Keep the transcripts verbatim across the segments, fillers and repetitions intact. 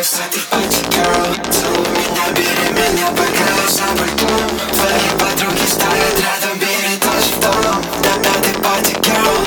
с этой party girl. Целуй меня, бери меня, пока я за пультом. Твои подруги стоят рядом, бери тоже в дом. Да-да, ты party girl.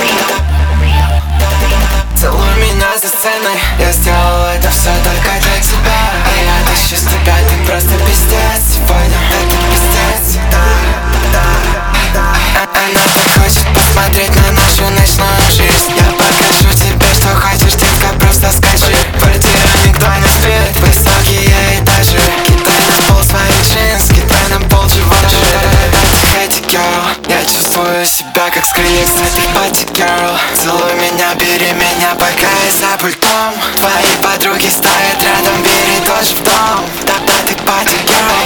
Целуй меня за сценой. Я сделал это все только для тебя. А я тащу с тебя, ты просто пиздец. Сегодня это пиздец. Да, да, да. Она так хочет посмотреть на нашу ночную жизнь. Я покажу тебе, что хочешь, детка, просто скажи. В квартире никто не спит, высокие этажи. Кидай на пол свои джинсы, кидай на пол чего же. Party girl, я чувствую себя как скрынник с этой party girl. Целуй меня, бери меня, пока я за пультом. Твои подруги стоят рядом, бери тоже в дом. Да-да, ты party girl.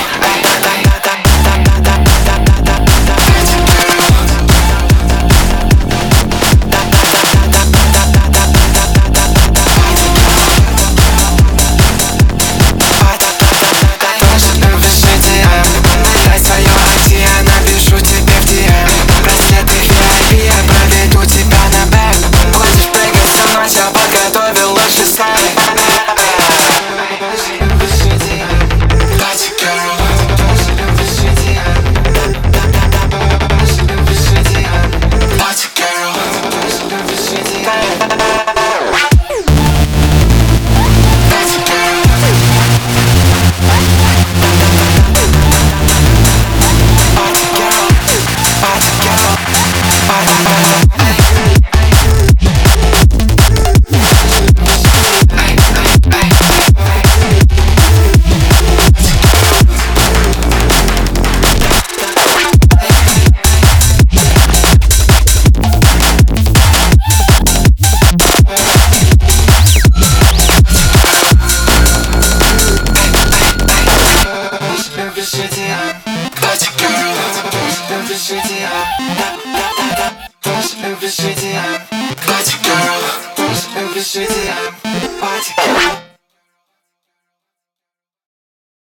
Party girl, любишь идеал. Тоже любишь идеал. Party girl, тоже любишь идеал.